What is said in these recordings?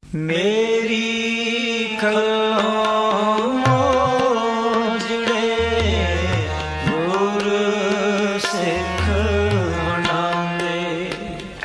ਮੇਰੀ ਕਲੋਂ ਮੋਜੜੇ ਗੁਰ ਸਿੱਖ ਨਾਂਦੇ।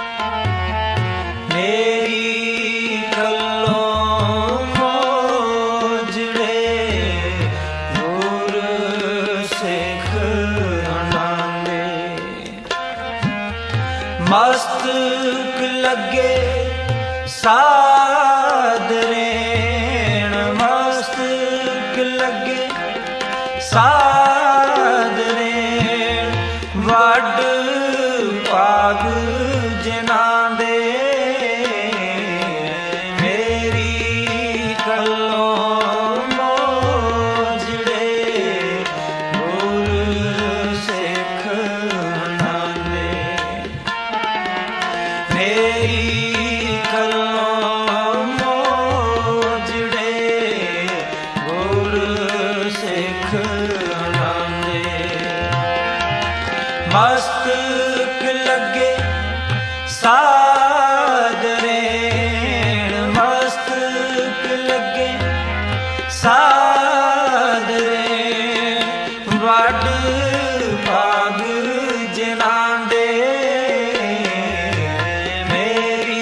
ਮੇਰੀ ਕਲੋਂ ਮੋਜੜੇ ਗੁਰ ਸਿੱਖ ਨਾਂਦੇ। ਮਸਤਕ ਲੱਗੇ ਸਾਦਰੇਣ, ਮਸਤਕ ਲੱਗੇ ਸਾਦਰੇਣ, ਵੱਡ ਭਾਗ ਜਿਨ੍ਹਾਂ ਦੇ। ਮੇਰੀ ਕਲੋਂ ਮੋਜੜੇ ਗੁਰ ਸਿੱਖ ਨਾਂਦੇ। ਮੇਰੀ ਮਸਤਕ ਲੱਗੇ ਸਾਦਰੇਣ, ਮਸਤਕ ਲੱਗੇ ਸਾਦਰੇਣ, ਵੱਡ ਭਾਗ ਜਿਨ੍ਹਾਂ ਦੇ। ਮੇਰੀ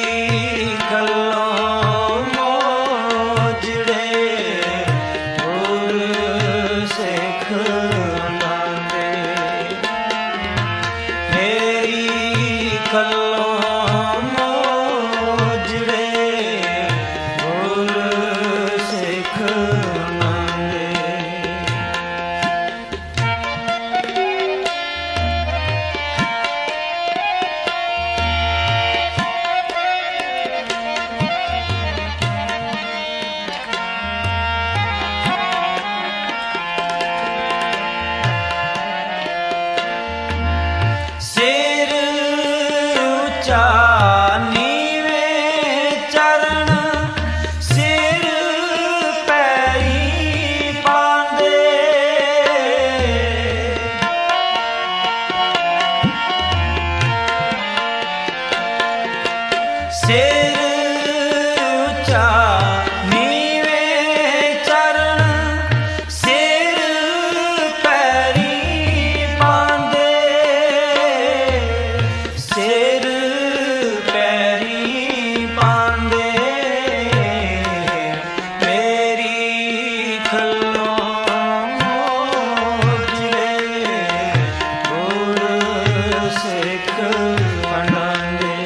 ਕਲੋਂ ਮੋਜੜੇ ਗੁਰ ਸਿੱਖ ਨਾਂਦੇ। ਮੇਰੀ ਕਲੋਂ ਮੋਜੜੇ ਗੁਰ ਸਿੱਖ ਨਾਂਦੇ। ਸਿਰ ਉੱਚਾ ਨੀਵੇਂ ਚਰਨ, ਸਿਰ ਪੈਰੀਂ ਪਾਂਦੇ। ਸਿਰ ਉੱਚਾ ਨੀਵੇਂ ਚਰਨ, ਸਿਰ ਪੈਰੀਂ ਪਾਂਦੇ। ਸਿਰ ਪੈਰੀਂ ਪਾਂਦੇ। ਮੇਰੀ ਕਲੋਂ ਮੋਜੜੇ ਗੁਰ ਸਿੱਖ ਨਾਂਦੇ।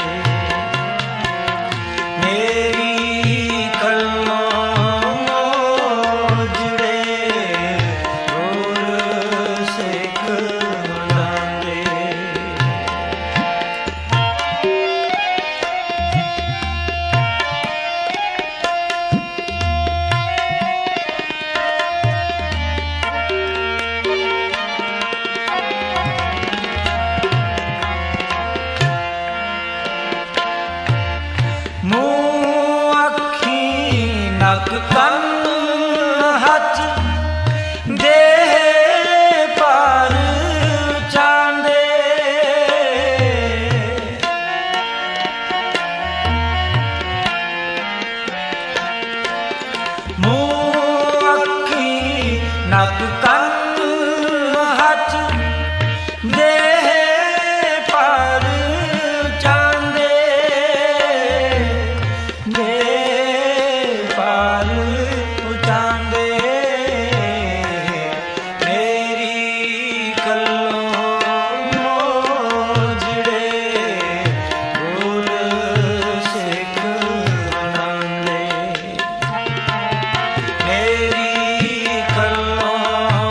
ਮੇਰੀ ਕਲੋਂ ਮੋਜੜੇ ਗੁਰ ਸਿੱਖ ਨਾਂਦੇ। ਮੂੰਹ ਅੱਖੀਂ ਨੱਕ ਕੰਨ ਹੱਥ ਦੇਹ ਪਰ ਚਾਂਦੇ। ਮੂੰਹ ਅੱਖੀਂ ਨੱਕ ਕੰਨ ਹੱਥ ਦੇਹ ਪਰ ਚਾਂਦੇ। ਦੇਹ ਪਰ ਚਾਂਦੇ। ਮੇਰੀ ਕਲੋਂ ਮੋਜੜੇ ਗੁਰ ਸਿੱਖ ਨਾਂਦੇ। ਮੇਰੀ ਕਲੋਂ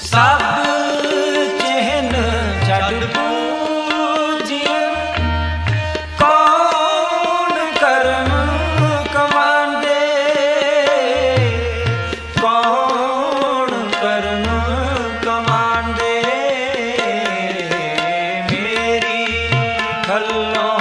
ਸਭ ਚਿਹਨ ਛੱਡ ਪੂਜਿਆ, ਕੌਣ ਕਰਮ ਕਮਾਂਦੇ, ਕੌਣ ਕਰਮ ਕਮਾਂਦੇ। ਮੇਰੀ ਖੱਲੋਂ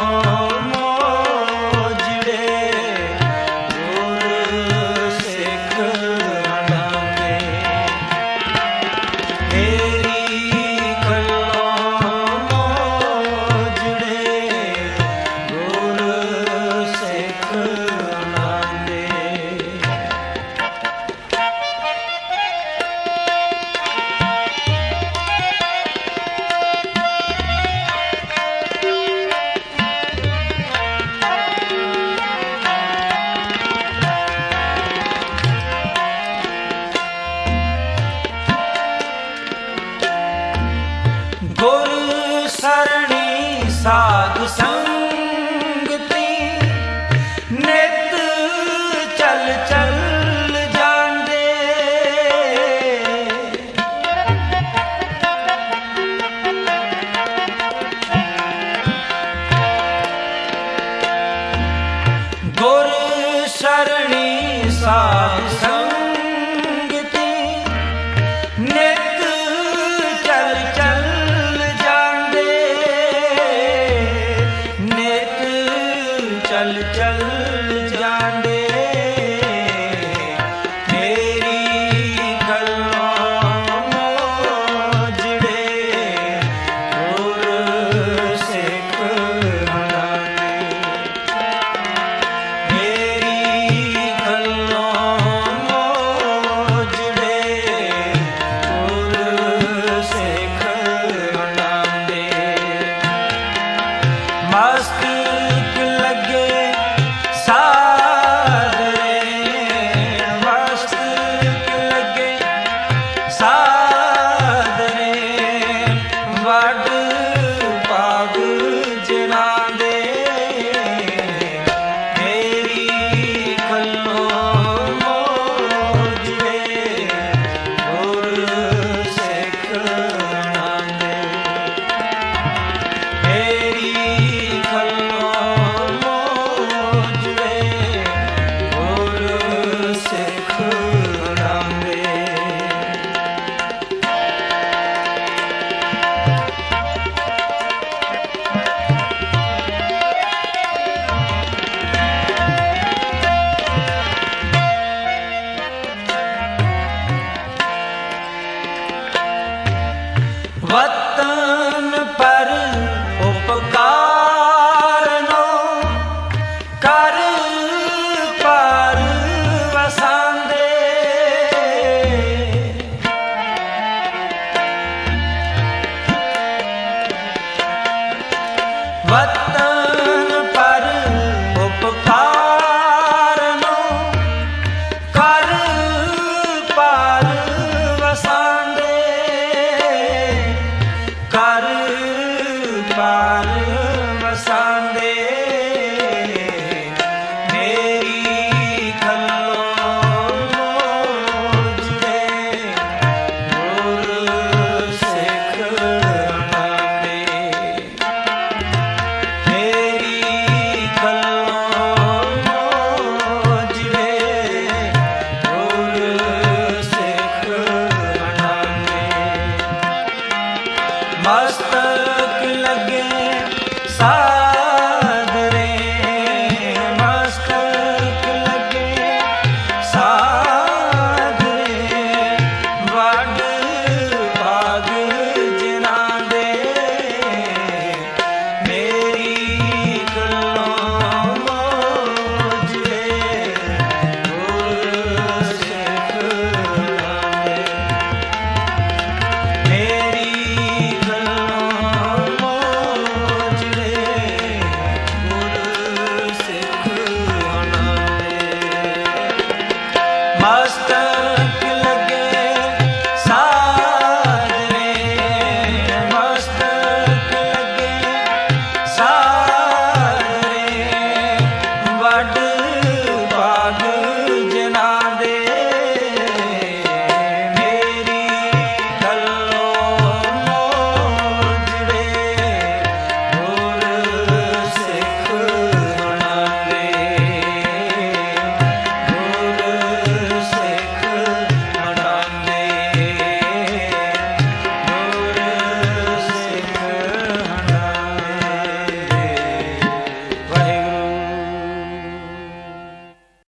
ਗੁਰ ਸਰਣੀ ਸਾਧ